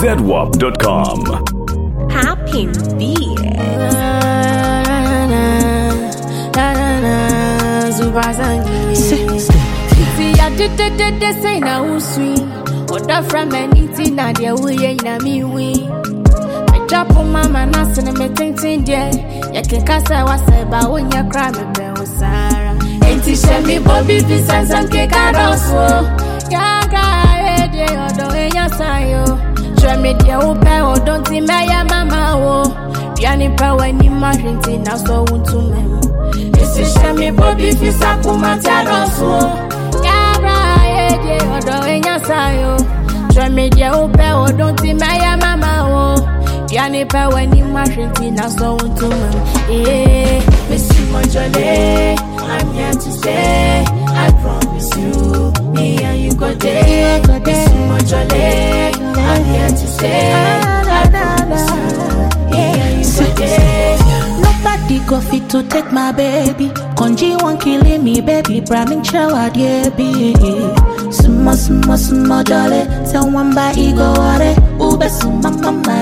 ZWAP.com. Happy Beats. See, I did say now, sweet. What the from anything, I dear, we ain't me, we. I drop on mama, nothing, and me thinking, dear. You can cast I was about when you cry, me, Bell Sarah. Ain't it send me Bobby Pieces and cake out also? Yaga, dear, or don't you say, try me, dear, or don't see my mama, Piani power ni marinti na so untu memu. Isi shemi Bobby Fisa kumataroso. Yara ede odo enya sayo. Shemi dia upe odonti maya mama wo. Piani power ni marinti na so untu memu. Missy Mojole, I'm here to stay. I promise you, me and you go there. Missy Mojole, I'm here to stay. I promise you. Nobody go fit to take my baby. Konji won't killing me, baby. Bramin shower, dear baby. Sumo jolly. Tell one by ego, Ube suma mama,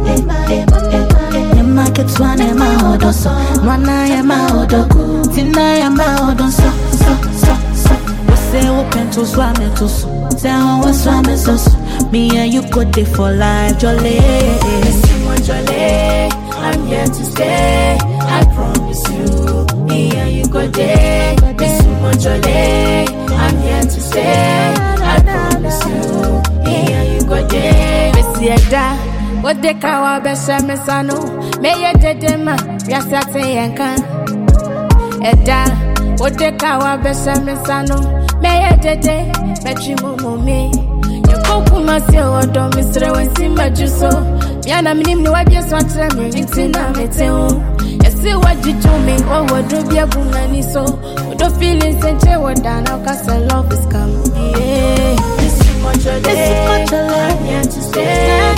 Yama gets one in my odo, so. Nwana yama odo, Tina yama odo, so. We say open to swam to so. Say how swam so. Me and you go there for life, jolly. Jolly, I'm here to stay. I promise you, me and you go there. Miss Jolly, I'm here to stay. I promise you, me and you go there. Miss Yeda, what the kawa besha mesano? May ye dedema, yasate yanka. Eda, what the kawa besha mesano? May ye dede, metrimu me. Kokuma se odo misre wensi majuso. Yana minim no wabia so atra me ntina meteo. Yesi wajijo me o wodo bia bunani so. Wodo feelings enche woda na kasa love is come. Yeah. This Mojole, I'm here to stay.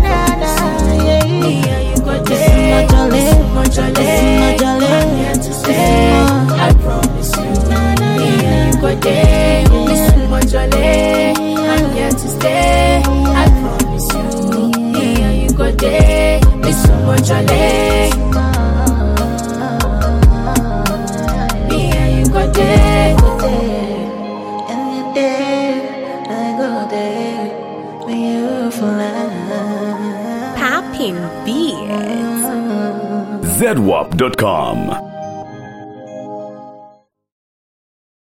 Me and you go there. Mojole, I'm here to stay. I promise you. Me and you go there. This Mojole, I'm here to stay. I promise you. Me and you go there. Miss Mojole. Me and you go there. Any day I go there when you fly. Poppin' Beats. ZWAP.com.